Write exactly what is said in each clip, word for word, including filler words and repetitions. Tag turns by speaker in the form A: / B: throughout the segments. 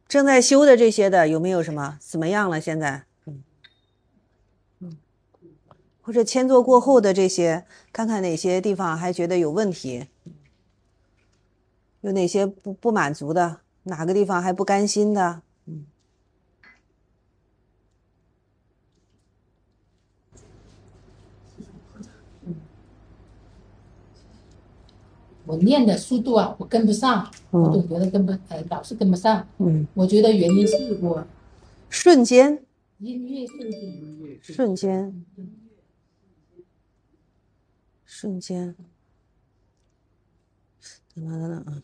A: 正在修的这些的有没有什么怎么样了？现在，嗯嗯，或者签做过后的这些，看看哪些地方还觉得有问题，有哪些不不满足的，哪个地方还不甘心的，嗯。
B: 我念的速度啊，我跟不上，
A: 嗯、
B: 我总觉得跟不，呃，老是跟不上。
A: 嗯，
B: 我觉得原因是我
A: 瞬间，
B: 音乐瞬间，
A: 瞬间，瞬间，等等等等，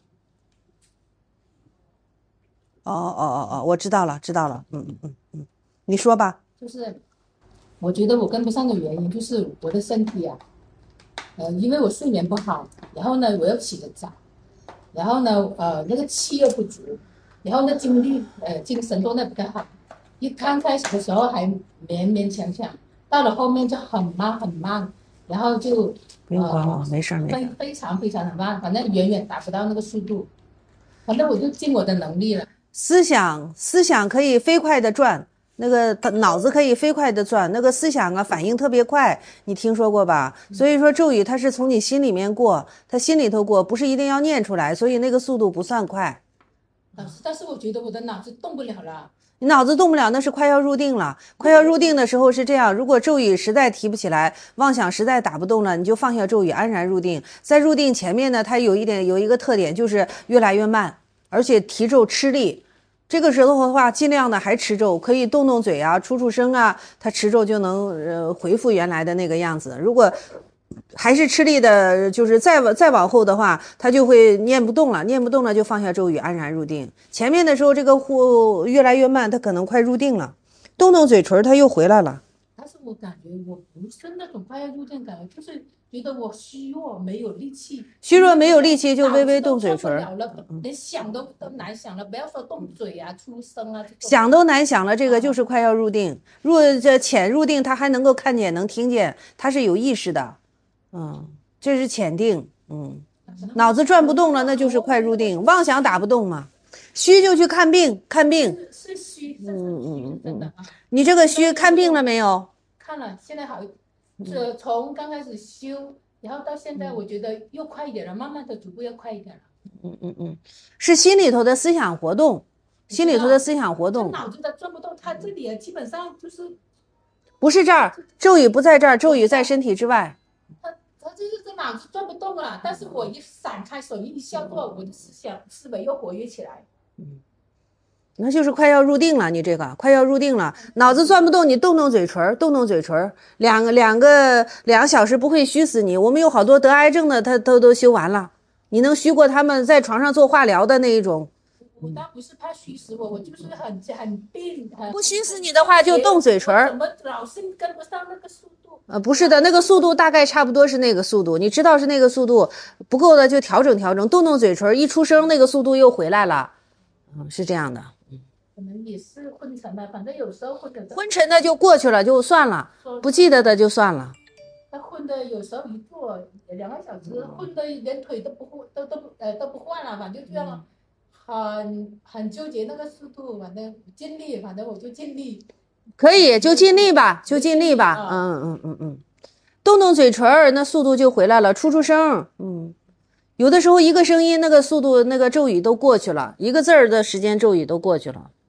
A: 哦哦哦哦，我知道了，知道了，嗯嗯嗯嗯，你说吧。
B: 就是我觉得我跟不上的原因就是我的身体啊，呃，因为我睡眠不好，然后呢我又起得早，然后呢呃那个气又不足，然后呢精力呃精神状态不太好。一刚开始的时候还勉勉强强，到了后面就很慢很慢，然后就
A: 不用管我，
B: 呃
A: 没事没
B: 非
A: 事。
B: 非常非常的慢，反正远远达不到那个速度，反正我就尽我的能力了。
A: 思想思想可以飞快的转，那个脑子可以飞快的转，那个思想啊反应特别快，你听说过吧？所以说咒语它是从你心里面过，它心里头过，不是一定要念出来，所以那个速度不算快。
B: 老师，但是我觉得我的脑子动不了了。
A: 你脑子动不了，那是快要入定了。快要入定的时候是这样，如果咒语实在提不起来，妄想实在打不动了，你就放下咒语，安然入定。在入定前面呢，它有一点有一个特点，就是越来越慢，而且提咒吃力。这个时候的话，尽量的还持咒，可以动动嘴啊，出出声啊，它持咒就能呃恢复原来的那个样子。如果还是吃力的，就是再再往后的话，他就会念不动了，念不动了就放下咒语，安然入定。前面的时候这个呼越来越慢，他可能快入定了，动动嘴唇，他又回来了。
B: 但是我感觉我不是那种快要入定感觉，就是觉得我虚弱，没有力气。
A: 虚弱没有力气就微微动嘴唇，
B: 了，连想都都难想了，不要说动嘴啊、出声啊，
A: 想都难想了。这个就是快要入定，入这浅入定，他还能够看见、能听见，他是有意识的。嗯，这是浅定。嗯，脑子转不动了，那就是快入定。妄想打不动嘛，虚就去看病，看病。
B: 是虚，
A: 嗯嗯嗯嗯，
B: 啊。
A: 你这个虚看病了没有？
B: 看了，现在好，这从刚开始修，然后到现在，我觉得又快一点了，慢慢的逐步又快一点了。
A: 嗯嗯嗯，是心里头的思想活动，心里头的思想活动。
B: 脑子的转不动，它这里基本上就是。
A: 不是这儿，咒语不在这儿，咒语在身体之外。
B: 他他就是这脑子转不动了，但是我一闪开手一消作，我的思想思维又活跃起来。
A: 嗯，那就是快要入定了，你这个快要入定了，脑子转不动，你动动嘴唇，动动嘴唇，两个两个两个小时不会虚死你。我们有好多得癌症的，他都都修完了，你能虚过他们在床上做化疗的那一种？
B: 我倒不是怕虚死我，我就是很很病。
A: 不虚死你的话，就动嘴唇。
B: 怎么老是跟不上那个速度？
A: 呃，不是的，那个速度大概差不多是那个速度，你知道是那个速度，不够的就调整调整，动动嘴唇，一出声那个速度又回来了。嗯，是这样的。
B: 可能也是昏沉吧，反正有时候昏的
A: 昏沉的就过去了，就算了，不记得的就算了。
B: 他昏的有时候一坐两个小时，昏的连腿都不都都呃都不换了，反正就这样。很很纠结那个速度，反正尽力，反正我就尽力。
A: 可以，就尽力吧，就尽力吧。嗯嗯嗯嗯，动动嘴唇，那速度就回来了，出出声。嗯，有的时候一个声音，那个速度，那个咒语都过去了，一个字儿的时间，咒语都过去了。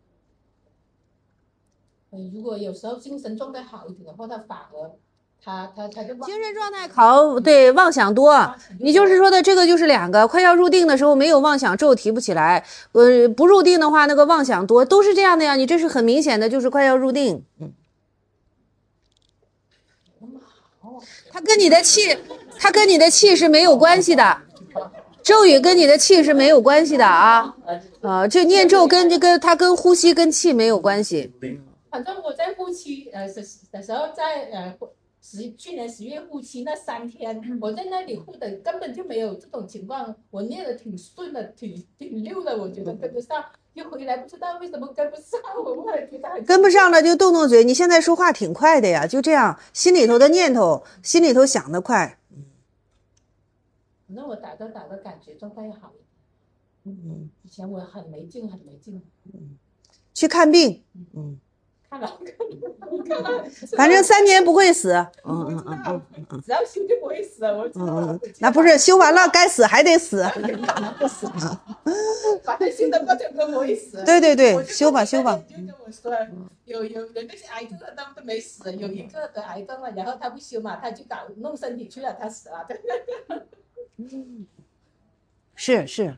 B: 如果有时候精神状态好一点的话，他反而。他他他就
A: 精神状态好，对，妄想多。你就是说的这个就是两个，快要入定的时候没有妄想咒提不起来，呃，不入定的话那个妄想多，都是这样的呀。你这是很明显的，就是快要入定。嗯，他跟你的气，他跟你的气是没有关系的，咒语跟你的气是没有关系的啊。啊，这念咒跟这个它跟呼吸跟气没有关系。
B: 反正我在呼吸呃的时候在呃。十去年十月护期那三天，我在那里护的根本就没有这种情况，我念的挺顺的，挺挺溜的，我觉得跟得上。一回来不知道为什么跟不上，我后来觉得
A: 跟不上了就动动嘴。你现在说话挺快的呀，就这样，心里头的念头，心里头想得快。
B: 那我打着打着感觉状态好一点。
A: 嗯，
B: 以前我很没劲，很没劲。
A: 嗯，去看病。嗯，
B: 看了看了，
A: 反正三年不会死。嗯
B: 嗯
A: 嗯嗯嗯，
B: 只要修就不会死。我知道了。
A: 那不是修完了该死还得死。
B: 不死。反正修的过程中不会死。
A: 对对对，修吧修吧。
B: 就跟我说，有有有那些癌症的他们都没死，有一个得癌症了，然后他不修嘛，他就搞弄身体去了，他死了。
A: 是是。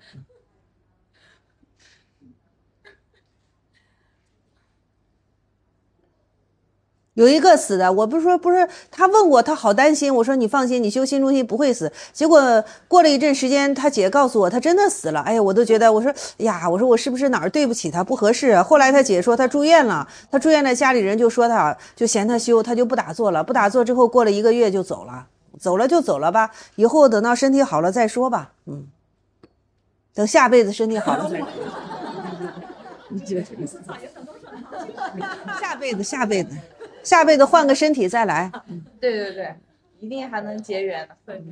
A: 有一个死的，我不是说不是，他问我，他好担心。我说你放心，你修新中心不会死。结果过了一阵时间，他姐告诉我，他真的死了。哎呀，我都觉得，我说呀，我说我是不是哪儿对不起他，不合适啊？后来他姐说他住院了，他住院了，家里人就说他就嫌他修，他就不打坐了。不打坐之后，过了一个月就走了，走了就走了吧，以后等到身体好了再说吧。嗯，等下辈子身体好了再说。下辈子，下辈子。下辈子换个身体再来。
C: 对对对，一定还能结缘的。对。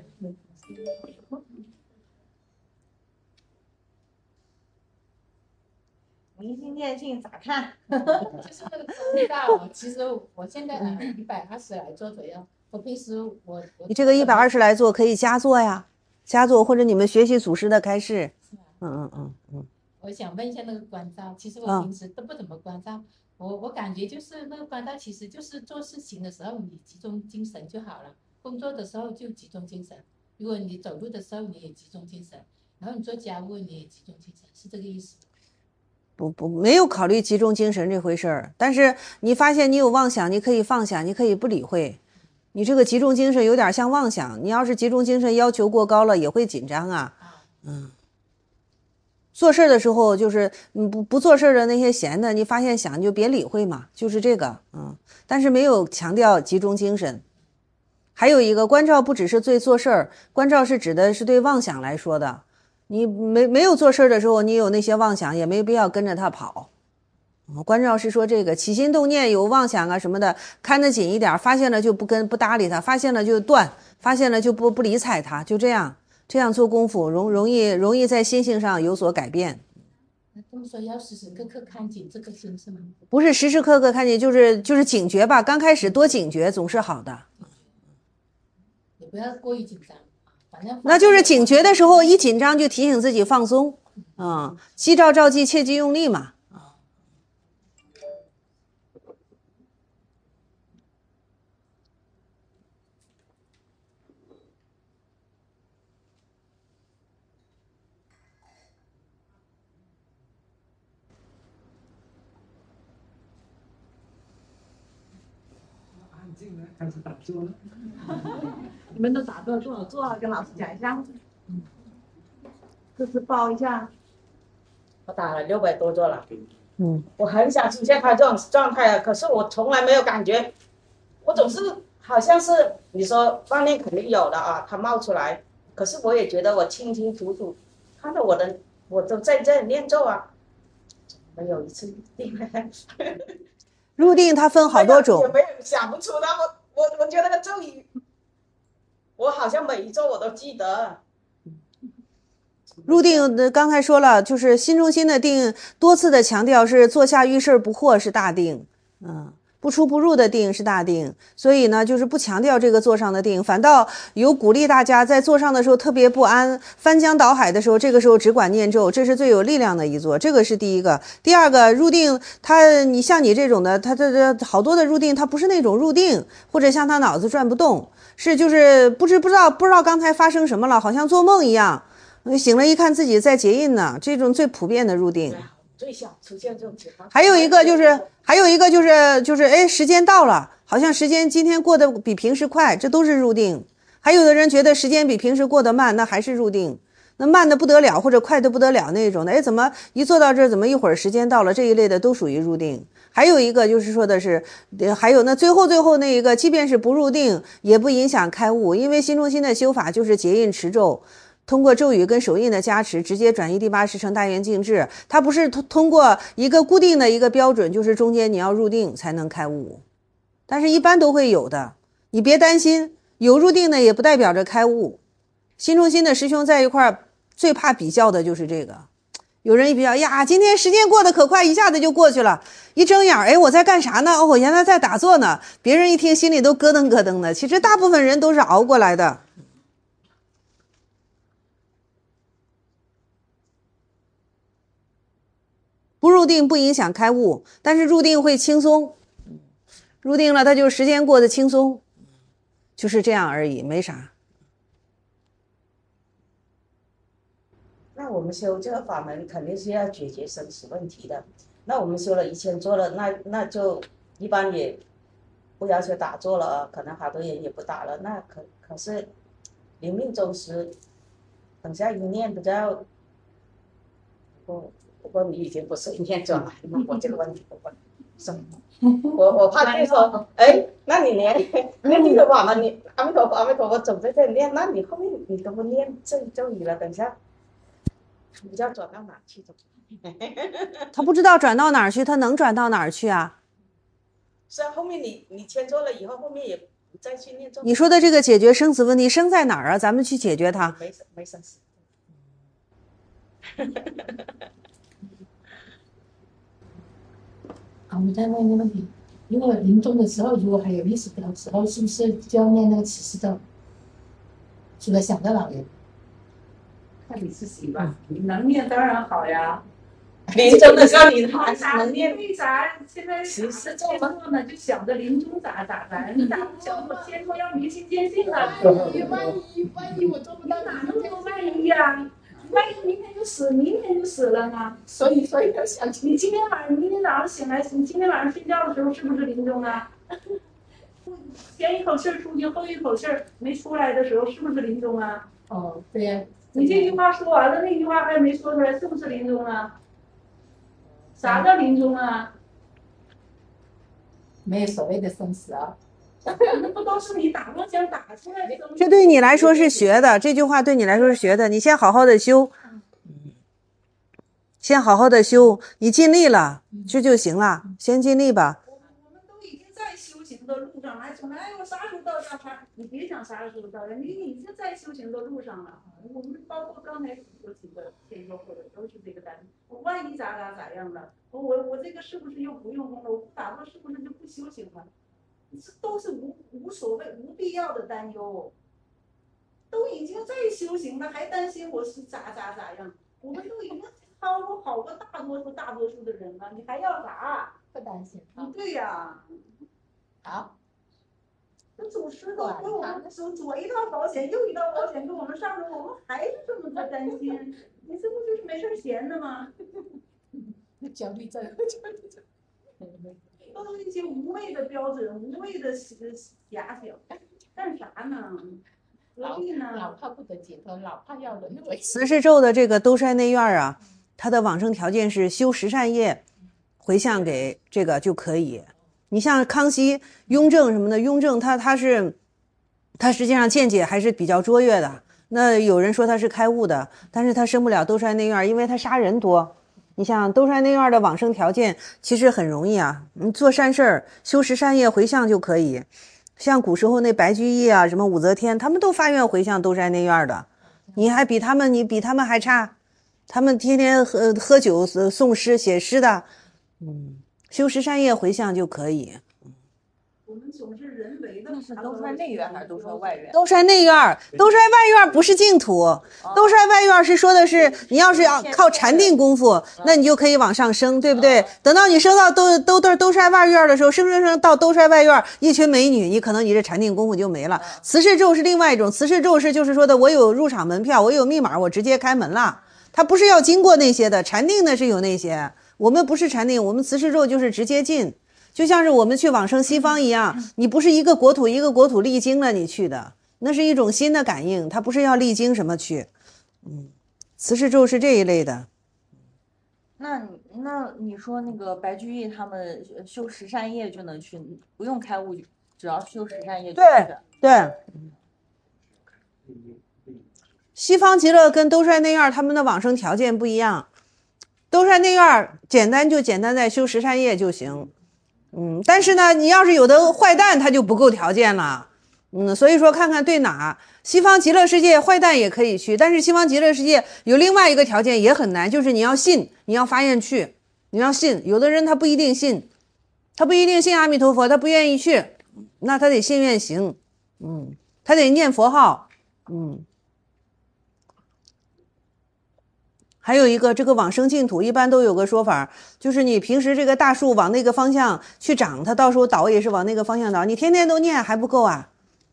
C: 明心见性咋看？
B: 就是那个中道，其实我现在啊一百二十来做左右。我平时我
A: 你这个一百二十来做可以加做呀，加做或者你们学习祖师的开示。嗯嗯嗯嗯。
B: 我想问一下那个关照，其实我平时都不怎么关照。嗯我我感觉就是那个关照，其实就是做事情的时候你集中精神就好了，工作的时候就集中精神，如果你走路的时候你也集中精神，然后你做家务你也集中精神，是这个意思？
A: 不不，没有考虑集中精神这回事儿。但是你发现你有妄想，你可以放下，你可以不理会。你这个集中精神有点像妄想，你要是集中精神要求过高了，也会紧张啊。嗯。做事的时候就是嗯不不做事的那些闲的，你发现想就别理会嘛，就是这个。嗯，但是没有强调集中精神。还有一个关照不只是对做事儿，关照是指的是对妄想来说的。你没没有做事的时候，你有那些妄想，也没必要跟着他跑。关照是说这个起心动念有妄想啊什么的，看得紧一点，发现了就不跟不搭理他，发现了就断，发现了就不不理睬他，就这样。这样做功夫容容易容易在心性上有所改变。
B: 那这么说要时时刻刻看紧这个心是吗？
A: 不是时时刻刻看紧，就是就是警觉吧。刚开始多警觉总是好的，
B: 也不要过于紧张。反正
A: 那就是警觉的时候一紧张就提醒自己放松。嗯，夕照照记，切忌用力嘛。
D: 开始打坐了。
C: 你们都打坐多少坐了？跟老师讲一下。嗯。这次报一下。
E: 我打了六百多座了。
A: 嗯。
E: 我很想出现他这种状态啊，可是我从来没有感觉，我总是好像是你说锻炼肯定有的啊，它冒出来，可是我也觉得我清清楚楚看到我的，我都在这里念咒啊，没有一次定。
A: 入定它分好多种，
E: 也没有想不出来。我我我觉得那个咒语，我好像每一咒我都记得。
A: 入定刚才说了，就是心中心的定，多次的强调是坐下遇事不惑是大定，嗯，不出不入的定是大定。所以呢，就是不强调这个坐上的定，反倒有鼓励大家在坐上的时候特别不安，翻江倒海的时候，这个时候只管念咒，这是最有力量的一坐。这个是第一个。第二个，入定他你像你这种的，他这这好多的入定，他不是那种入定，或者像他脑子转不动，是就是不知不知道不知道刚才发生什么了，好像做梦一样。醒了一看自己在结印呢，这种最普遍的入定。
E: 最想出现这种情况。
A: 还有一个就是，还有一个就是就是哎，时间到了，好像时间今天过得比平时快，这都是入定。还有的人觉得时间比平时过得慢，那还是入定。那慢的不得了或者快的不得了那种的，哎，怎么一坐到这儿，怎么一会儿时间到了，这一类的都属于入定。还有一个就是说的是，还有那最后最后那一个，即便是不入定，也不影响开悟，因为心中心的修法就是结印持咒。通过咒语跟手印的加持，直接转移第八识成大圆净智。它不是通通过一个固定的一个标准，就是中间你要入定才能开悟，但是一般都会有的，你别担心，有入定的也不代表着开悟。心中心的师兄在一块儿，最怕比较的就是这个， 有人一比较呀，今天时间过得可快，一下子就过去了。一睁眼，哎，我在干啥呢？哦，我原来在打坐呢。别人一听，心里都咯噔咯噔的。其实大部分人都是熬过来的。不入定不影响开悟，但是入定会轻松。入定了，他就时间过得轻松，就是这样而已，没啥。
E: 那我们修这个法门肯定是要解决生死问题的。那我们修了一千座了，那那就一般也不要求打坐了，可能好多人也不打了。那可可是临命终时，等下一念比较，不过不过你已经不是一念转来了，我这个问题不问。我我怕就说，哎，那你念念这个法门，你阿弥陀佛阿弥陀佛总在这里念，那你后面你都不念这咒语了，等一下。你不知道转到哪去？
A: 他不知道转到哪儿去，他能转到哪儿去啊？
E: 是啊，后面你你签错了以后，后面也不再去念咒。
A: 你说的这个解决生死问题，生在哪儿啊？咱们去解决它。
E: 没没生死。
B: 啊，我再问一个问题，如果临终的时候，如果还有意识的时候，是不是就要念那个启示咒？除了想到老人。
C: 看你是谁吧，你能念当然好呀。
E: 临终的时候你还是能念。
C: 为啥现在
E: 其实
C: 这么做呢？就想着临终咋咋咋，你咋不想我先说要明心见性啊？
B: 万一万一万一我做不到，
C: 哪那么多万一呀？万一明天就死，明天就死了呢？
B: 所以所以要想
C: 你今天晚上，明天早上醒来，你今天晚上睡觉的时候是不是临终啊？前一口气出去，后一口气没出来的时候，是不是临终啊？
B: 哦，对呀。
C: 你这句话说完了，那句话还没说出来，是不是临终啊？啥叫临终啊？
B: 没有所谓的生死啊，
C: 那不都是你打妄想打出来的东西？
A: 这对你来说是学的，这句话对你来说是学的。你先好好的修，先好好的修，你尽力了，这就行了，先尽力吧。
C: 我们都已经在修行的路上，还说哎我啥时候到家盘？你别想啥时候到家，你已经在修行的路上了。我们包括刚才有几个天说或者都是这个担心，我万一咋咋咋样了，我我这个是不是又不用功了？我不打坐是不是就不修行了？这都是无无所谓、无必要的担忧。都已经在修行了，还担心我是咋咋咋样？我们都已经超过好过大多数大多数的人了，你还要啥？
B: 不担心。
C: 不对呀、
B: 啊，好。
C: 那祖师都给我们左左一套保险，右一套保险给我们上着，我们还是这么多担心，你这不就是没事闲的吗？
B: 焦虑症，焦虑症，
C: 都是一些无谓的标准，无谓的遐想，干啥呢？何必呢？
B: 老怕不得解脱，老怕要轮回。
A: 慈氏咒的这个兜率内院啊，它的往生条件是修十善业，回向给这个就可以。你像康熙、雍正什么的，雍正他他是，他实际上见解还是比较卓越的。那有人说他是开悟的，但是他升不了兜率内院，因为他杀人多。你像兜率内院的往生条件其实很容易啊，你做善事儿，修十善业回向就可以。像古时候那白居易啊，什么武则天，他们都发愿回向兜率内院的。你还比他们，你比他们还差，他们天天喝喝酒、诵诗、写诗的，嗯。修十善业回向就可以。
C: 我们总是人为的。
D: 那是兜率内院还是兜率外院？
A: 兜率内院，兜率外院不是净土。兜率外院是说的是，你要是要靠禅定功夫，那你就可以往上升，对不对？等到你升到兜兜兜兜率外院的时候，升升升到兜率外院，一群美女，你可能你这禅定功夫就没了。慈氏咒是另外一种，慈氏咒是就是说的，我有入场门票，我有密码，我直接开门了。它不是要经过那些的，禅定的是有那些。我们不是禅定，我们慈氏咒就是直接进，就像是我们去往生西方一样，你不是一个国土一个国土历经了你去的，那是一种新的感应，它不是要历经什么去。嗯，慈氏咒是这一类的。
D: 那那你说那个白居易他们修十善业就能去，不用开悟，只要修十善业就
A: 对对。西方极乐跟兜率内院他们的往生条件不一样。兜率内院简单就简单在修十善业就行，嗯，但是呢，你要是有的坏蛋，他就不够条件了， 嗯，所以说看看对哪。西方极乐世界坏蛋也可以去，但是西方极乐世界有另外一个条件也很难，就是你要信，你要发愿去，你要信。有的人他不一定信，他不一定信阿弥陀佛，他不愿意去，那他得信愿行，嗯，他得念佛号，嗯。还有一个这个往生净土一般都有个说法，就是你平时这个大树往那个方向去长，它到时候倒也是往那个方向倒，你天天都念还不够啊。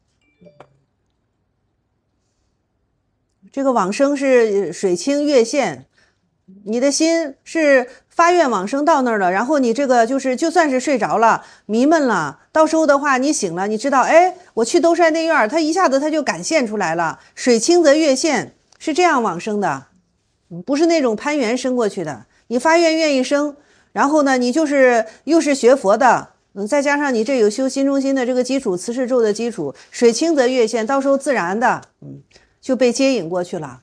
A: 这个往生是水清月现，你的心是发愿往生到那儿了，然后你这个就是就算是睡着了迷闷了，到时候的话你醒了，你知道，哎，我去兜山内院，它一下子它就感现出来了，水清则月现，是这样往生的，不是那种攀缘生过去的。你发愿愿意生，然后呢你就是又是学佛的，嗯，再加上你这有修心中心的这个基础，慈氏咒的基础，水清则月现，到时候自然的嗯就被接引过去了。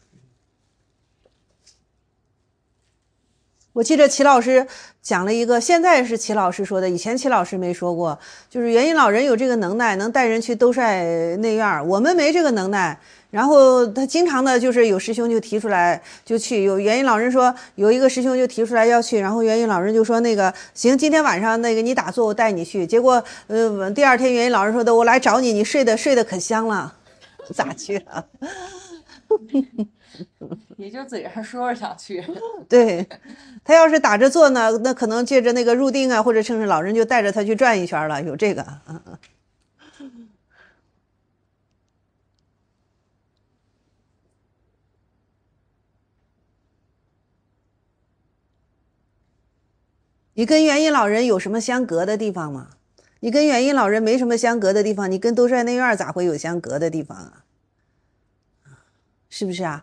A: 我记得齐老师讲了一个，现在是齐老师说的，以前齐老师没说过，就是元音老人有这个能耐，能带人去兜率内院，我们没这个能耐。然后他经常的就是有师兄就提出来就去，有元音老人说有一个师兄就提出来要去，然后元音老人就说那个行，今天晚上那个你打坐我带你去。结果呃第二天元音老人说的我来找你，你睡的睡得可香了，咋去啊？
D: 也就嘴上说着想去。
A: 对，他要是打着坐呢，那可能借着那个入定啊，或者甚至老人就带着他去转一圈了，有这个。嗯嗯。你跟元音老人有什么相隔的地方吗？你跟元音老人没什么相隔的地方，你跟兜率内院咋会有相隔的地方啊？是不是啊？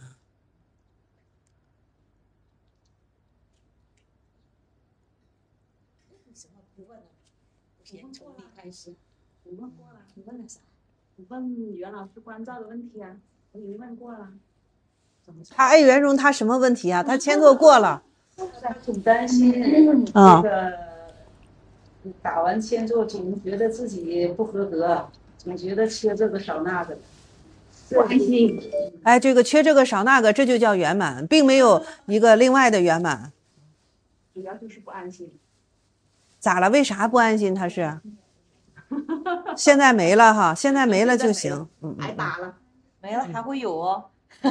C: 为什么不问呢？先从你开始。我问过了，你问了啥？我问袁老师关照的问题啊，我已经问过了。
A: 他爱元荣他什么问题啊？他签做过了。
C: 他总担心
A: 啊
C: 这个打完签之后，总觉得自己不合格，总觉得缺这个少那个，不安心。
A: 哎，这个缺这个少那个，这就叫圆满，并没有一个另外的圆满。
C: 主要就是不安心。
A: 咋了？为啥不安心？他是？现在没了哈，现在没了就行。嗯，
C: 挨打了，
D: 没了还会有哦。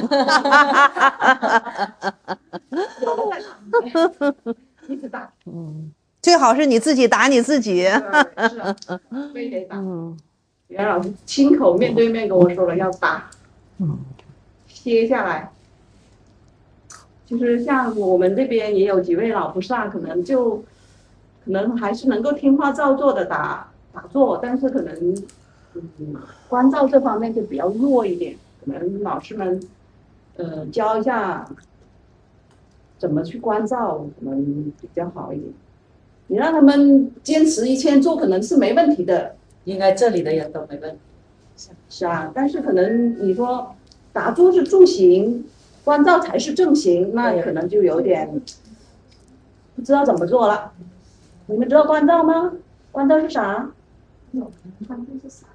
C: 一直打。
A: 嗯，最好是你自己打你自己。
C: 是啊，非得打。嗯，袁老师亲口面对面跟我说了要打。嗯，歇下来。就是像我们这边也有几位老菩萨，可能就可能还是能够听话照做的打打坐，但是可能嗯关照这方面就比较弱一点，可能老师们呃教一下怎么去关照，可能比较好一点。你让他们坚持一千做，可能是没问题的，
E: 应该这里的人都没问题。
C: 是啊，但是可能你说打坐是助行，关照才是正行，那可能就有点不知道怎么做了。你们知道关照吗？关照是啥？关照是啥？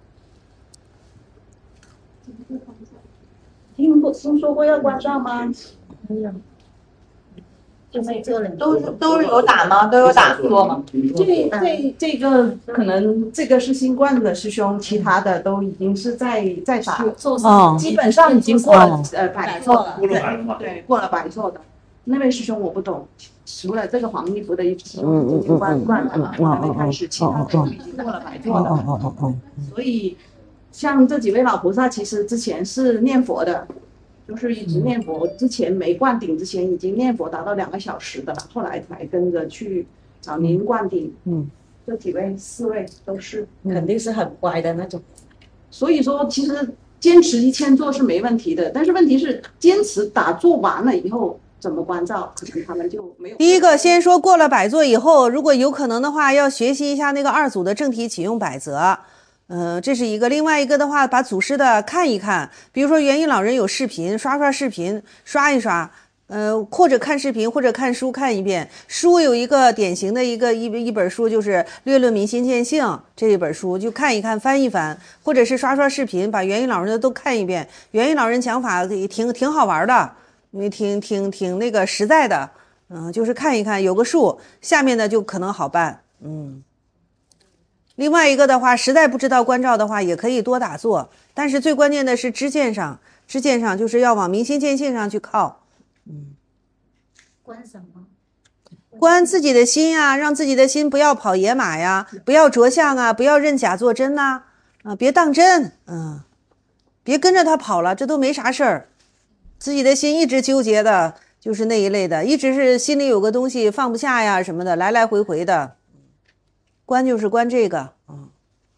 C: 听过听说过要关照吗？没有。
D: 就是这都都有打吗？都有打坐吗？
C: 这这这个可能这个是新冠的师兄，其他的都已经是在在打坐上，基本上已经过了呃百坐了，对，过了百坐的。那位师兄我不懂，除了这个黄衣服的一师兄已经关关了嘛，还没开始，其他都已经过了百坐了。所以像这几位老菩萨，其实之前是念佛的。就是一直念佛，之前没灌顶之前已经念佛达到两个小时的了，后来才跟着去找您灌顶。嗯，这几位四位都是，
E: 肯定是很乖的那种。
C: 所以说，其实坚持一千坐是没问题的，但是问题是坚持打坐完了以后怎么关照，可能他们就没有。
A: 第一个先说过了百坐以后，如果有可能的话，要学习一下那个二祖的正体启用百则。呃，这是一个。另外一个的话，把祖师的看一看，比如说元音老人有视频，刷刷视频，刷一刷， 呃，或者看视频，或者看书看一遍。书有一个典型的一个一一本书，就是《略论民心见性》这一本书，就看一看，翻一翻，或者是刷刷视频，把元一老人的都看一遍。元一老人讲法也挺挺好玩的，因为挺挺挺那个实在的，嗯，就是看一看，有个数，下面的就可能好办，嗯。另外一个的话，实在不知道关照的话，也可以多打坐，但是最关键的是知见上，知见上就是要往明心见性上去靠。嗯，
F: 观什么？
A: 观自己的心呀、啊，让自己的心不要跑野马呀，不要着相啊，不要认假作真呐、啊，啊，别当真，嗯，别跟着他跑了，这都没啥事儿。自己的心一直纠结的，就是那一类的，一直是心里有个东西放不下呀什么的，来来回回的。观就是观这个，嗯。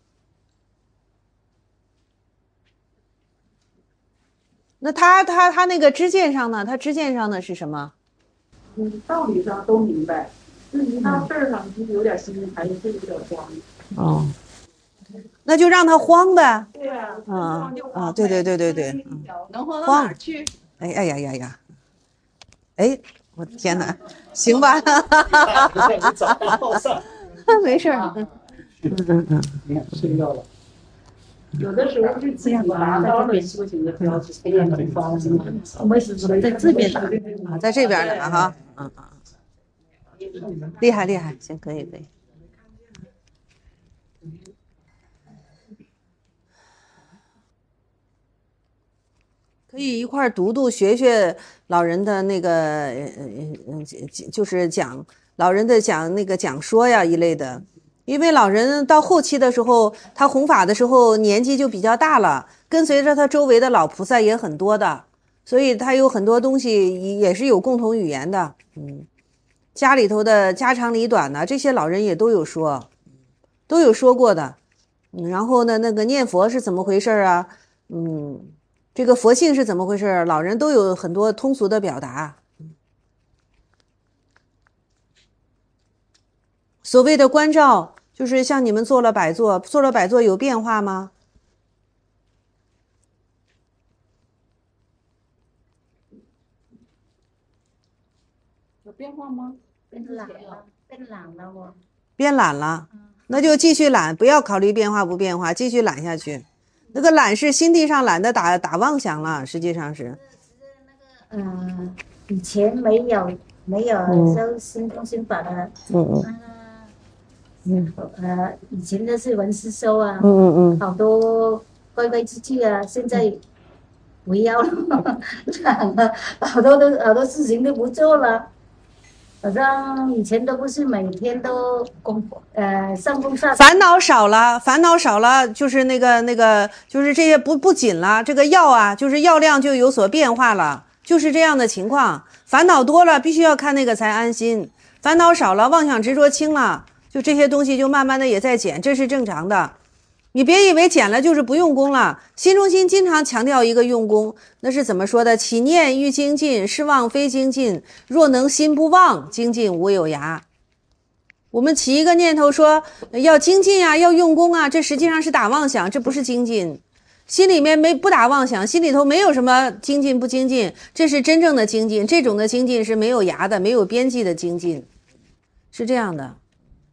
A: 那他他他那个知见上呢？他知见上的是什么？
C: 嗯，道理上都明白，至于到事儿上就是有点心，还是有点慌。
A: 哦，那就让他慌呗。
C: 对呀、啊，
A: 啊啊，对对对对对，嗯，
D: 能慌到哪儿去？
A: 哎哎呀呀呀，哎，我天哪，行吧，没事儿，嗯嗯嗯，
G: 你看睡觉了。
C: 有的时候是自己达到了修行的标准，这样的方式。
D: 我们在这边呢，
A: 啊，在这边呢哈，嗯嗯，厉害厉害，行，可以可以。可以一块儿读读学学老人的那个，呃呃，就是讲老人的讲那个讲说呀一类的。因为老人到后期的时候，他弘法的时候年纪就比较大了，跟随着他周围的老菩萨也很多的，所以他有很多东西也是有共同语言的。嗯，家里头的家长里短呢，这些老人也都有说，都有说过的。嗯，然后呢，那个念佛是怎么回事啊？嗯，这个佛性是怎么回事？老人都有很多通俗的表达。所谓的关照。就是像你们做了百座，做了百座有变化吗？
D: 有变化吗？
F: 变懒了，变懒了我。
A: 变懒了，那就继续懒，不要考虑变化不变化，继续懒下去。那个懒是心地上懒得打打妄想了，实际上是。
F: 嗯、呃，以前没有没有修心中心法的。嗯嗯。嗯，呃，以前的是文思修啊，嗯嗯嗯，好多规规矩矩啊，现在不要了，懒了，好多都好多事情都不做了，好像以前都不是每天都功夫，呃，上工下
A: 烦恼少了，烦恼少了，就是那个那个，就是这些不不紧了，这个药啊，就是药量就有所变化了，就是这样的情况。烦恼多了，必须要看那个才安心；烦恼少了，妄想执着轻了。就这些东西就慢慢的也在减，这是正常的。你别以为减了就是不用功了。心中心经常强调一个用功，那是怎么说的？起念欲精进，是妄非精进。若能心不忘，精进无有涯。我们起一个念头说要精进啊，要用功啊，这实际上是打妄想，这不是精进。心里面没不打妄想，心里头没有什么精进不精进，这是真正的精进。这种的精进是没有涯的，没有边际的精进，是这样的。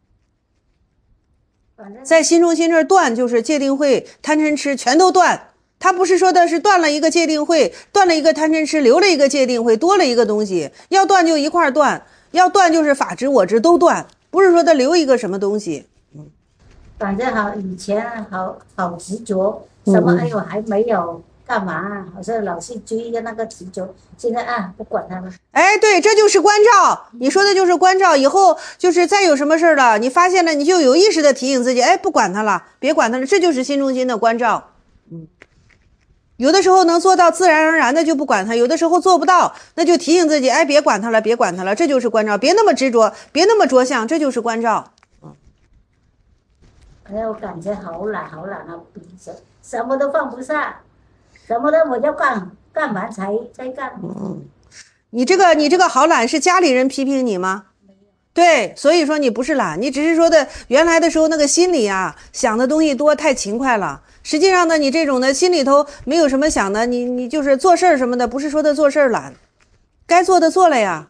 A: 在心中心这儿断，就是戒定慧、贪嗔痴全都断。他不是说的是断了一个戒定慧，断了一个贪嗔痴，留了一个戒定慧，多了一个东西。要断就一块断，要断就是法执我执都断，不是说他留一个什么东西。嗯，
F: 反正好，以前好好执着，什么哎呦还没有干嘛，好像老是追一个那个执着。现在啊，不管他了。
A: 哎，对，这就是关照。你说的就是关照。以后就是再有什么事了，你发现了，你就有意识的提醒自己，哎，不管他了，别管他了，这就是心中心的关照。嗯，有的时候能做到自然而然的就不管他，有的时候做不到，那就提醒自己，哎，别管他了，别管他了，这就是关照。别那么执着，别那么着相，这就是关照。
F: 嗯，哎呀，我感觉好懒，好懒啊，什么都放不下。什么的我就干，干完才才干。
A: 嗯，你这个你这个好懒是家里人批评你吗？对，所以说你不是懒，你只是说的原来的时候那个心里啊想的东西多，太勤快了。实际上呢，你这种的心里头没有什么想的，你你就是做事什么的，不是说的做事懒。 该做的做了呀。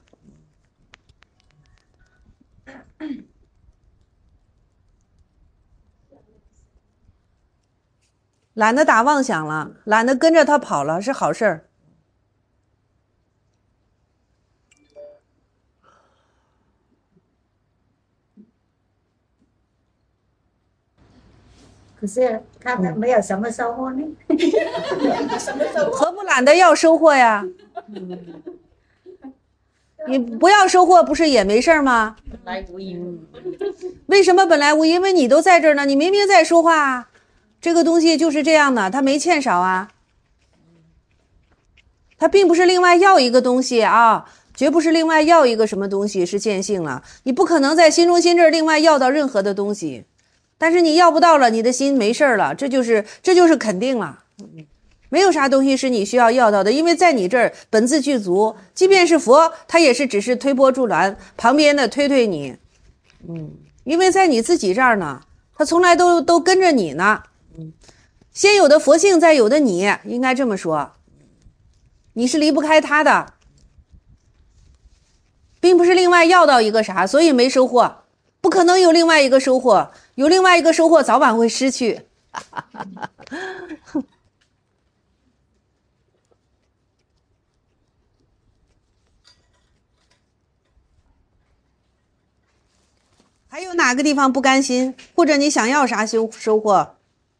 A: 懒得打妄想了，懒得跟着他跑了，是好事儿。
F: 可是看他没有什么收获呢。
A: 何不懒得要收获呀？嗯、你不要收获，不是也没事吗？
D: 本来无一。
A: 为什么本来无一？因为你都在这儿呢，你明明在说话啊。这个东西就是这样的，它没欠少啊。它并不是另外要一个东西啊，绝不是另外要一个什么东西是见性了。你不可能在心中心这儿另外要到任何的东西。但是你要不到了，你的心没事了，这就是这就是肯定了，没有啥东西是你需要要到的，因为在你这儿本自具足，即便是佛，他也是只是推波助澜，旁边的推推你，嗯，因为在你自己这儿呢，他从来都都跟着你呢，嗯，先有的佛性，再有的你，应该这么说，你是离不开他的，并不是另外要到一个啥，所以没收获。不可能有另外一个收获，有另外一个收获早晚会失去。还有哪个地方不甘心，或者你想要啥收收获？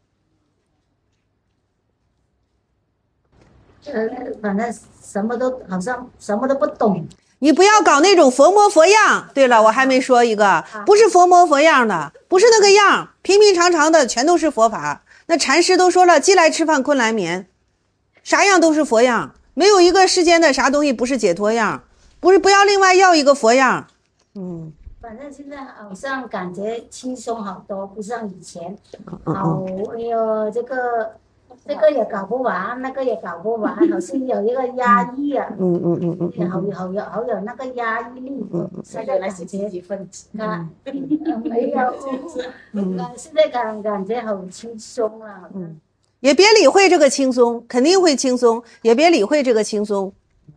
F: 呃，反正什么都好像什么都不懂。
A: 你不要搞那种佛模佛样。对了，我还没说一个，不是佛模佛样的，不是那个样，平平常常的全都是佛法。那禅师都说了，饥来吃饭，困来眠，啥样都是佛样，没有一个世间的啥东西不是解脱样，不是不要另外要一个佛样。嗯，
F: 反正现在好像感觉轻松好多，不像以前，好，哎呦，这个。这个也搞不完，那个也搞不完，好像有一个压抑啊，嗯嗯嗯嗯嗯，好有好有好有那个压抑力。嗯，现在感觉几分啊，没有，嗯，现在感感觉好轻松啊。嗯，
A: 也别理会这个轻松，肯定会轻松，也别理会这个轻松。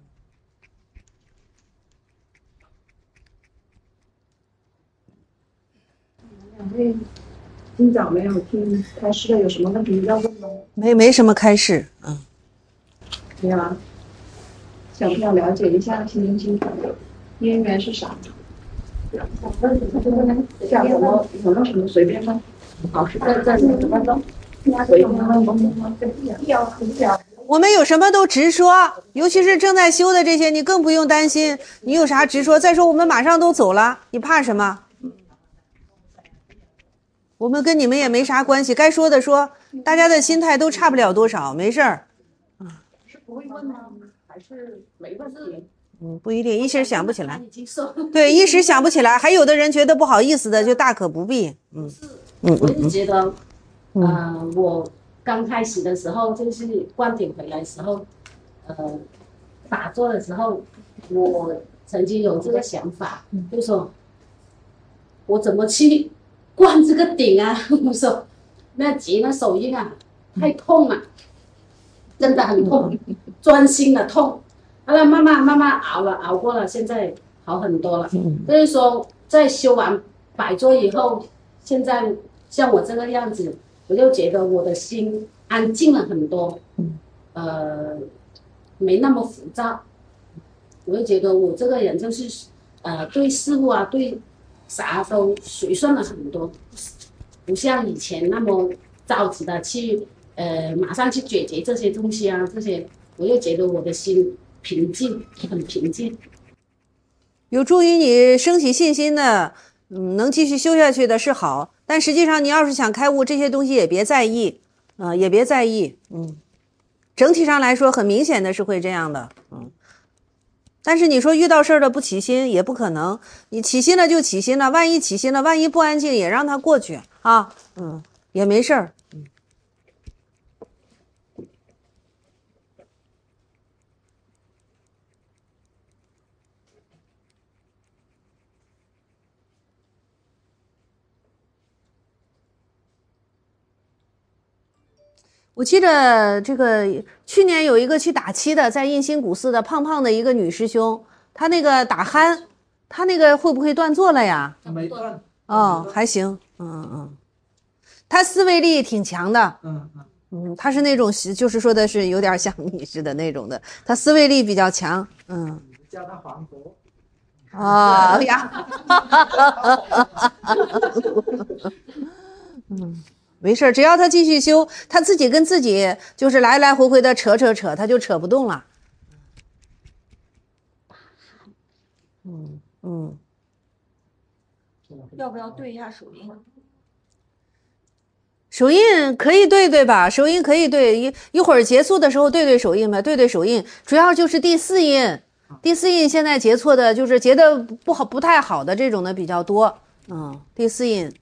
C: 两位今早没有听开示的，有什么问题要问吗？
A: 没没什么开示，嗯，
C: 没有啊。想不想了解一下心灵心法的渊源是啥？想什么有没有什么随便问？好，是在在五十分钟，随便问问。
A: 我们有什么都直说，尤其是正在修的这些，你更不用担心，你有啥直说。再说我们马上都走了，你怕什么？我们跟你们也没啥关系，该说的说，大家的心态都差不了多少，没事儿。
C: 是不会问吗？还是没问题？
A: 嗯，不一定，一时想不起来。对，一时想不起来，还有的人觉得不好意思的，就大可不必。嗯
G: 嗯，我是觉得，嗯、呃，我刚开始的时候，就是观点回来的时候，呃，打坐的时候，我曾经有这个想法，就说，我怎么去灌这个顶啊？我说，那结那手印啊，太痛了，真的很痛，钻心的痛。后来慢慢慢慢熬了，熬过了，现在好很多了。就是说，在修完打坐以后，现在像我这个样子，我就觉得我的心安静了很多，呃，没那么浮躁。我就觉得我这个人就是，呃，对事物啊，对啥都随顺了很多，不像以前那么着急的去，呃，马上去解决这些东西啊，这些，我就觉得我的心平静，很平静。
A: 有助于你升起信心的，嗯，能继续修下去的是好。但实际上，你要是想开悟，这些东西也别在意，啊、呃，也别在意，嗯。整体上来说，很明显的是会这样的，嗯。但是你说遇到事儿了不起心也不可能，你起心了就起心了，万一起心了，万一不安静也让它过去啊，嗯，也没事儿，嗯。 我记得这个去年有一个去打七的，在印心古寺的胖胖的一个女师兄，她那个打鼾，她那个会不会断座了呀？
H: 没断。
A: 哦，还行，嗯嗯，她思维力挺强的，
H: 嗯嗯
A: 嗯，她是那种就是说的是有点像你似的那种的，她思维力比较强，嗯。
H: 叫她黄渤。
A: 啊呀，嗯。没事，只要他继续修，他自己跟自己就是来来回回的扯扯扯，他就扯不动了。嗯嗯。
D: 要不要对一下手印？
A: 手印可以对对吧？手印可以对，一一会儿结束的时候对对手印吧，对对手印，主要就是第四印，第四印现在结错的就是结的不好、不太好的这种的比较多。嗯，第四印。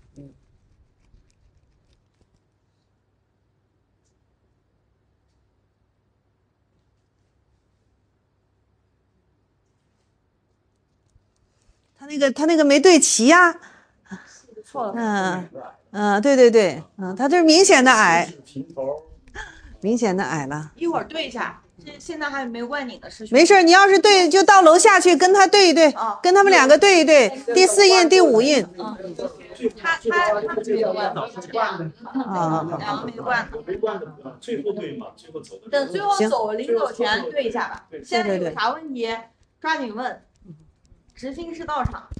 A: 他那个他那个没对齐呀、啊，
D: 错了。
A: 嗯嗯，对对对，嗯，他这是明显的矮，明显的矮了。
D: 一会儿对一下，现现在还没问你的师兄。
A: 没事，你要是对，就到楼下去跟他对一对，
D: 哦、
A: 跟他们两个对一对，第四印、第五印。
D: 嗯，他他他没有问
A: 啊，
D: 两个没关
I: 没关的，最后对嘛，最后走的。
D: 等最后走临走前对一下吧。现在有啥问题抓紧问。执行师到场。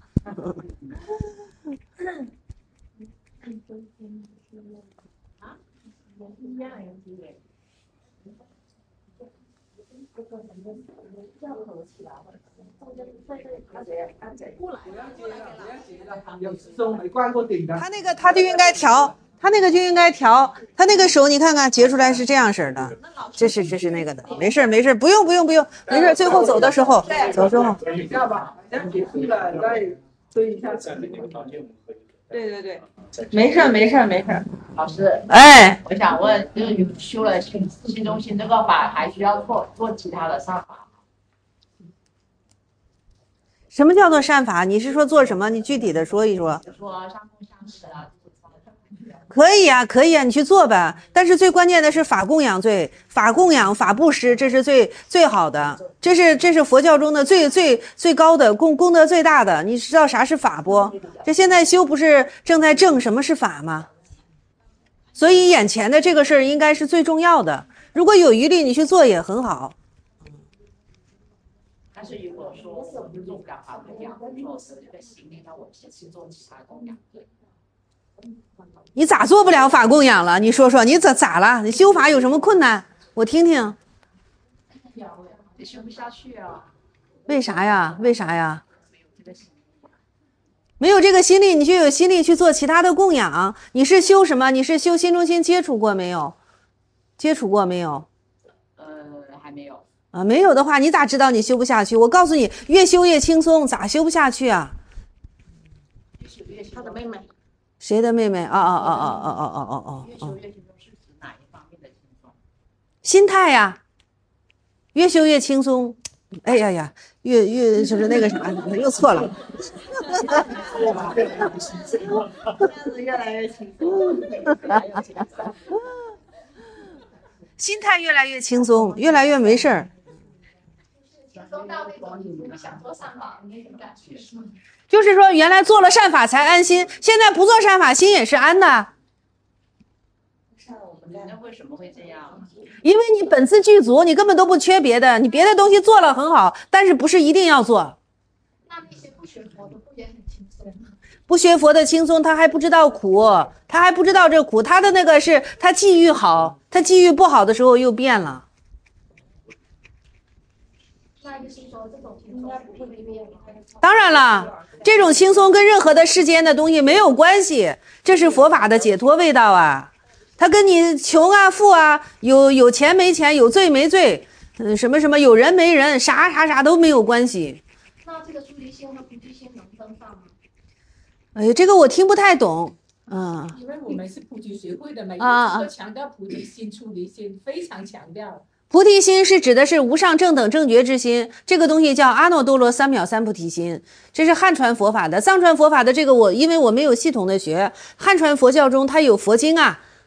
H: 有师兄没灌过顶的。
A: 他那个他就应该调，他那个就应该调，他那个手你看看结出来是这样式的，这是这是那个的，没事没事，不用不用不用，没事，最后走的时候走之后。
H: 等一下吧，等结束了再对一下。
D: 对对对，没事没事没事。
J: 老师，
A: 哎，
J: 我想问，就是你修了心心中心这个法，还需要做做其他的善法？
A: 什么叫做善法？你是说做什么？你具体的说一说。
J: 说上供香施啊。
A: 可以啊，可以啊，你去做吧。但是最关键的是法供养罪，法供养、法布施，这是最最好的，这是这是佛教中的最最最高的功功德最大的。你知道啥是法不？这现在修不是正在证什么是法吗？所以眼前的这个事儿应该是最重要的。如果有余力，你去做也很好。
J: 但是如果说我不做不了法供养，说是这个心力，那我只是做其他供养，对。
A: 你咋做不了法供养了？你说说，你咋咋了？你修法有什么困难？我听听。
J: 你修不下去啊？
A: 为啥呀？为啥呀？没有这个心力，你就有心力去做其他的供养。你是修什么？你是修心中心接触过没有？接触过没有？
J: 呃，还没有。
A: 啊，没有的话，你咋知道你修不下去？我告诉你，越修越轻松，咋修不下去啊？
J: 越修越他的妹妹。
A: 谁的妹妹？啊啊啊啊啊啊啊啊啊！
J: 越修越轻松是指哪一方面的轻松？
A: 心态呀，越修越轻松。哎呀呀，越越就是那个啥，又错了。
D: 越来越轻松，
A: 心态越来越轻松，越来越没事儿。
K: 轻松到那种你不想做善法的那种感觉。
A: 就是说，原来做了善法才安心，现在不做善法，心也是安的。
J: 那为什么会这样？
A: 因为你本自具足，你根本都不缺别的，你别的东西做了很好，但是不是一定要做。
K: 那那些不学佛的不也很轻松吗？
A: 不学佛的轻松，他还不知道苦，他还不知道这苦，他的那个是他际遇好，他际遇不好的时候又变了。
K: 那就是说，这种应该不会变。
A: 当然了。这种轻松跟任何的世间的东西没有关系，这是佛法的解脱味道啊！它跟你穷啊富啊，有有钱没钱，有罪没罪，嗯，什么什么有人没人，啥啥啥都没有关系。
K: 那这个出离心和菩提心能分上吗？
A: 哎，这个我听不太懂，嗯。
B: 因为我们是普及学会的，每一次都强调菩提心、出离心，非常强调。
A: 菩提心是指的是无上正等正觉之心，这个东西叫阿耨多罗三藐三菩提心，这是汉传佛法的。藏传佛法的这个我因为我没有系统的学，汉传佛教中它有佛经啊，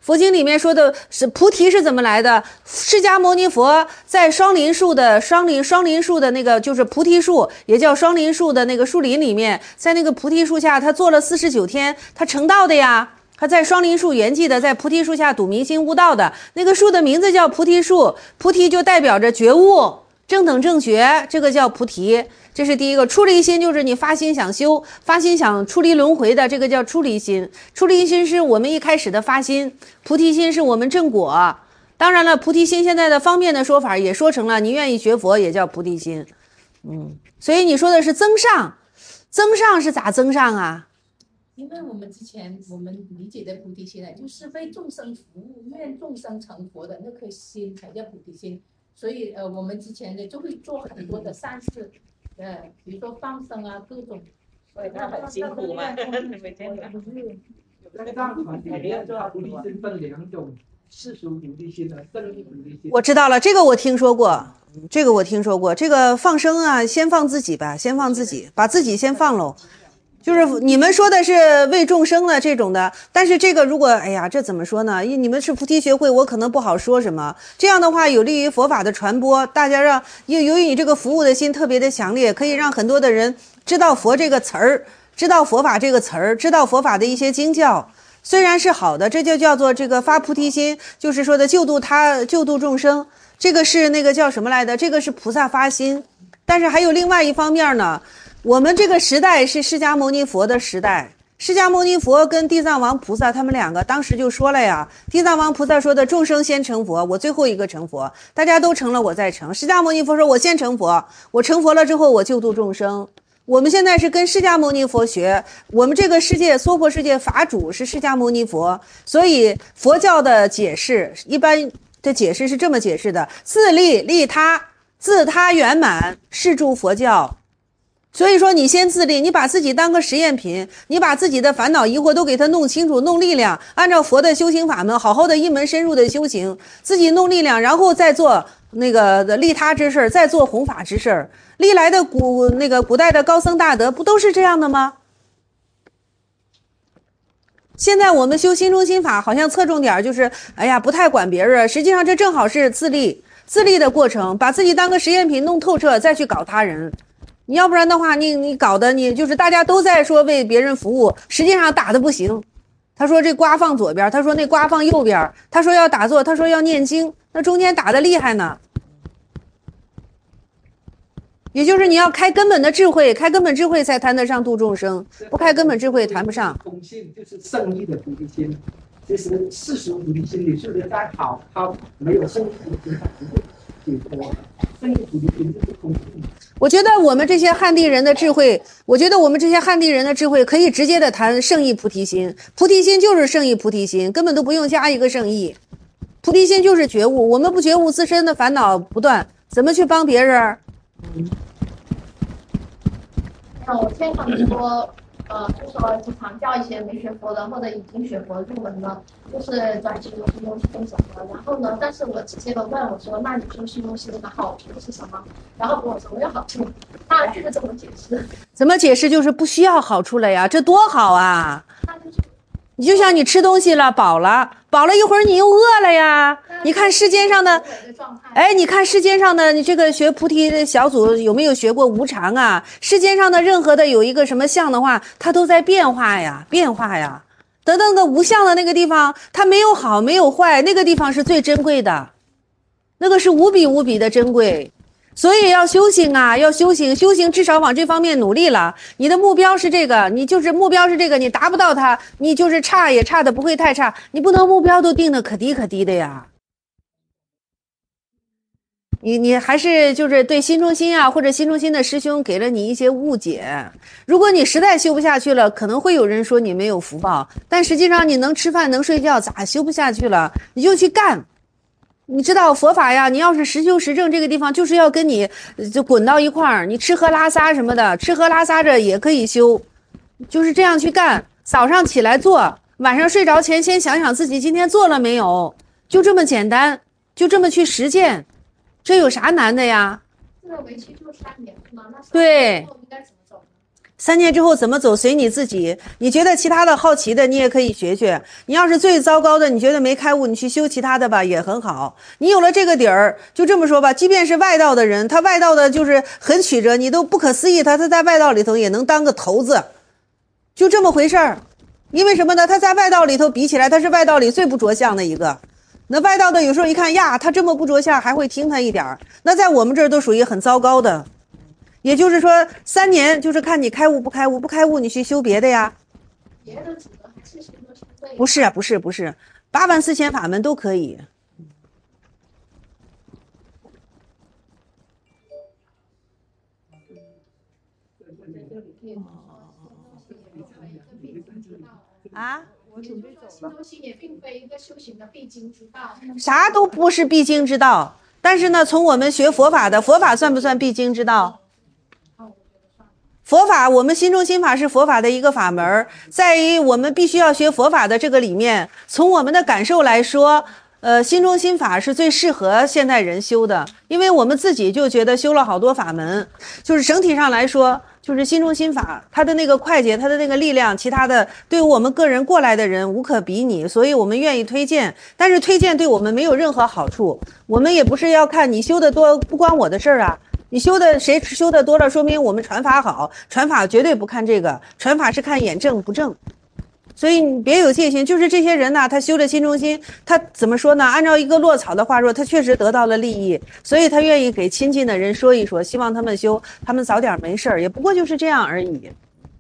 A: 佛经里面说的是菩提是怎么来的？释迦牟尼佛在双林树的双林双林树的那个就是菩提树，也叫双林树的那个树林里面，在那个菩提树下，他做了四十九天，他成道的呀。他在双林树圆寂的，在菩提树下睹明心悟道的那个树的名字叫菩提树，菩提就代表着觉悟、正等正觉，这个叫菩提。这是第一个。出离心就是你发心想修，发心想出离轮回的，这个叫出离心。出离心是我们一开始的发心，菩提心是我们正果。当然了，菩提心现在的方便的说法也说成了你愿意学佛也叫菩提心。嗯，所以你说的是增上，增上是咋增上啊？
B: 因为我们之前我们理解的菩提心呢，就是为众生服务、愿众生成佛的那颗心才叫菩提心。所以呃，我们之前呢就会做很多的善事。呃，比如说放生啊，各种，
E: 所以他很辛苦嘛，每天的。
H: 在藏传里面，它菩提心分两种，世俗菩提心和正义菩提心。
A: 我知道了，这个我听说过，这个我听说过。这个放生啊，先放自己吧，先放自己，把自己先放喽。就是你们说的是为众生的这种的，但是这个如果哎呀，这怎么说呢？你们是菩提学会，我可能不好说什么。这样的话有利于佛法的传播，大家让由由于你这个服务的心特别的强烈，可以让很多的人知道佛这个词儿，知道佛法这个词儿，知道佛法的一些经教。虽然是好的，这就叫做这个发菩提心，就是说的救度他救度众生，这个是那个叫什么来的？这个是菩萨发心。但是还有另外一方面呢。我们这个时代是释迦牟尼佛的时代，释迦牟尼佛跟地藏王菩萨他们两个当时就说了呀，地藏王菩萨说的众生先成佛，我最后一个成佛，大家都成了我再成。释迦牟尼佛说我先成佛，我成佛了之后我救度众生。我们现在是跟释迦牟尼佛学，我们这个世界娑婆世界法主是释迦牟尼佛，所以佛教的解释一般的解释是这么解释的：自利利他，自他圆满，是诸佛教。所以说你先自立，你把自己当个实验品，你把自己的烦恼疑惑都给它弄清楚，弄力量，按照佛的修行法门好好的一门深入的修行，自己弄力量，然后再做那个利他之事，再做弘法之事。历来的古那个古代的高僧大德不都是这样的吗？现在我们修心中心法好像侧重点就是哎呀不太管别人，实际上这正好是自立自立的过程，把自己当个实验品弄透彻，再去搞他人。你要不然的话，你你搞的你就是大家都在说为别人服务，实际上打的不行。他说这瓜放左边，他说那瓜放右边，他说要打坐，他说要念经，那中间打的厉害呢。也就是你要开根本的智慧，开根本智慧才谈得上度众生，不开根本智慧谈不上。
H: 空性就是圣意的菩提心，其实世俗菩提心，你是人再好，他没有圣意菩提心，他不会解脱。圣意菩提心就是空性。
A: 我觉得我们这些汉地人的智慧，我觉得我们这些汉地人的智慧可以直接的谈圣意菩提心。菩提心就是圣意菩提心，根本都不用加一个圣意。菩提心就是觉悟，我们不觉悟自身的烦恼不断，怎么去帮别人？
K: 那我听很多，呃，就说经常叫一些没学佛的或者已经学佛入门了，就是转心中心中心什么，然后呢，但是我直接的问我说，那你说心中心的好处是什么？然后跟我说没有好处，那这个怎么解释？
A: 怎么解释？就是不需要好处了呀，这多好啊！
K: 那就是。
A: 你就像你吃东西了，饱了，饱了一会儿你又饿了呀。你看世间上的，哎，你看世间上的，你这个学菩提的小组有没有学过无常啊？世间上的任何的有一个什么相的话，它都在变化呀，变化呀。等等个无相的那个地方，它没有好，没有坏，那个地方是最珍贵的，那个是无比无比的珍贵。所以要修行啊，要修行，修行至少往这方面努力了。你的目标是这个，你就是目标是这个，你达不到它，你就是差也差的不会太差，你不能目标都定的可低可低的呀。你你还是就是对心中心啊，或者心中心的师兄给了你一些误解。如果你实在修不下去了，可能会有人说你没有福报，但实际上你能吃饭能睡觉，咋修不下去了？你就去干。你知道佛法呀，你要是实修实证，这个地方就是要跟你就滚到一块儿，你吃喝拉撒什么的，吃喝拉撒着也可以修，就是这样去干。早上起来做，晚上睡着前先想想自己今天做了没有，就这么简单，就这么去实践，这有啥难的呀？
K: 这个为期就三年是吗？那
A: 对，
K: 应该怎么走呢？
A: 三年之后怎么走随你自己。你觉得其他的好奇的，你也可以学学。你要是最糟糕的，你觉得没开悟，你去修其他的吧，也很好。你有了这个底儿，就这么说吧，即便是外道的人，他外道的就是很曲折，你都不可思议，他他在外道里头也能当个头子，就这么回事儿。因为什么呢？他在外道里头比起来，他是外道里最不着相的一个。那外道的有时候一看呀，他这么不着相，还会听他一点儿。那在我们这儿都属于很糟糕的。也就是说，三年就是看你开悟不开悟，不开悟你去修别的呀。
K: 别的指的还是什么？
A: 不是啊，不是，不是，八万四千法门都可以。啊？
K: 我准备走了。新东西也并非一个修行的必经之道。
A: 啥都不是必经之道，但是呢，从我们学佛法的，佛法算不算必经之道？佛法，我们心中心法是佛法的一个法门，在于我们必须要学佛法的这个里面，从我们的感受来说，呃，心中心法是最适合现代人修的，因为我们自己就觉得修了好多法门，就是整体上来说，就是心中心法，它的那个快捷，它的那个力量，其他的对于我们个人过来的人无可比拟，所以我们愿意推荐。但是推荐对我们没有任何好处，我们也不是要看你修的多，不关我的事儿啊。你修的谁修的多了，说明我们传法好，传法绝对不看这个，传法是看眼正不正。所以你别有戒心，就是这些人呢，他修了心中心，他怎么说呢？按照一个落草的话说，他确实得到了利益，所以他愿意给亲近的人说一说，希望他们修，他们早点没事儿，也不过就是这样而已。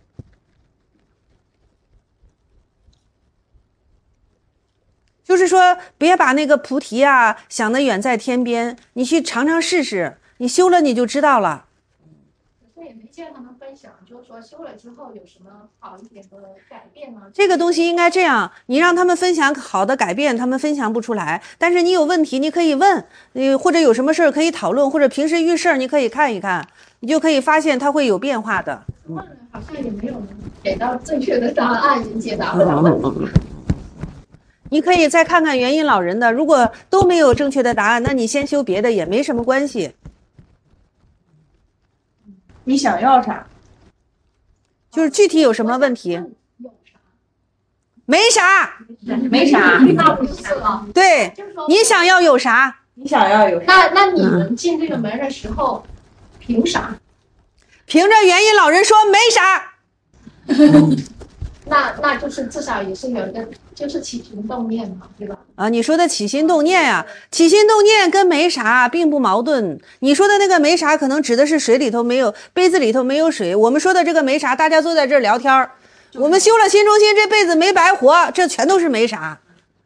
A: 就是说，别把那个菩提啊想得远在天边，你去尝尝试试，你修了你就知道了。
K: 可是也没见他们分享，就是说修了之后有什么好一点的改变呢？
A: 这个东西应该这样，你让他们分享好的改变，他们分享不出来。但是你有问题，你可以问，你或者有什么事儿可以讨论，或者平时遇事儿你可以看一看，你就可以发现它会有变化的。
K: 问了好像也没有人给到正确的答案，也解答不了问题。
A: 你可以再看看元音老人的，如果都没有正确的答案，那你先修别的也没什么关系。
D: 你想要啥？
A: 就是具体有什么问题？没啥，
D: 没啥，
K: 那不就是了？
A: 对，你想要有啥？
D: 你想要有啥？
K: 那那你们进这个门的时候，凭啥？
A: 凭着元音老人说没啥。
K: 那那就是至少也是有一个，就是起心动念嘛，对吧？
A: 啊，你说的起心动念呀、啊，起心动念跟没啥并不矛盾。你说的那个没啥，可能指的是水里头没有，杯子里头没有水。我们说的这个没啥，大家坐在这儿聊天儿，我们修了心中心，这辈子没白活，这全都是没啥。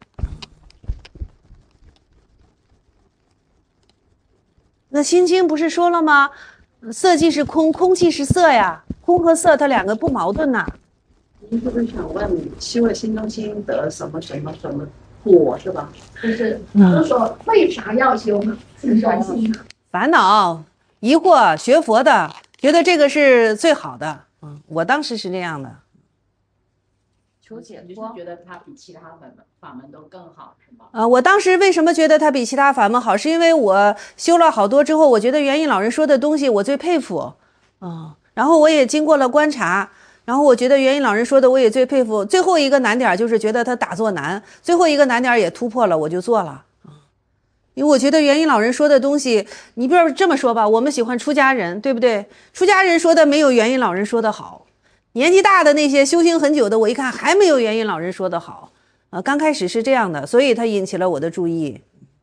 A: 那心经不是说了吗？色即是空，空即是色呀，空和色它两个不矛盾呐、啊。
J: 您是不是想问修了心中心得什么什么什么果是吧？
K: 就是，就是说为啥要修呢？心中心
A: 烦恼、疑惑，学佛的觉得这个是最好的。嗯，我当时是这样的。
D: 求解
J: 就是觉得它比其他法门法门都更好，是吗？
A: 啊、呃，我当时为什么觉得它比其他法门好？是因为我修了好多之后，我觉得元音老人说的东西我最佩服。嗯，然后我也经过了观察。然后我觉得元音老人说的我也最佩服，最后一个难点就是觉得他打坐难，最后一个难点也突破了，我就做了。因为我觉得元音老人说的东西，你比如这么说吧，我们喜欢出家人，对不对？出家人说的没有元音老人说的好，年纪大的那些修行很久的，我一看还没有元音老人说的好。呃，刚开始是这样的，所以他引起了我的注意。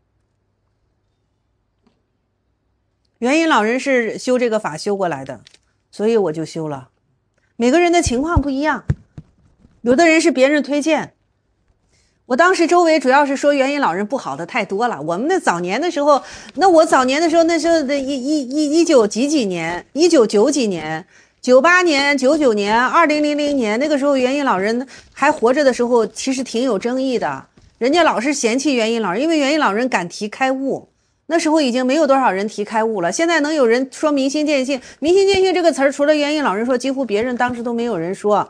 A: 元音老人是修这个法修过来的，所以我就修了。每个人的情况不一样，有的人是别人推荐。我当时周围主要是说元音老人不好的太多了。我们那早年的时候，那我早年的时候，那时候的一一一一九几几年，一九九几年，九八年、九九年、二零零零年，那个时候元音老人还活着的时候，其实挺有争议的。人家老是嫌弃元音老人，因为元音老人敢提开悟。那时候已经没有多少人提开悟了，现在能有人说明心见性，明心见性这个词儿，除了元音老人说，几乎别人当时都没有人说。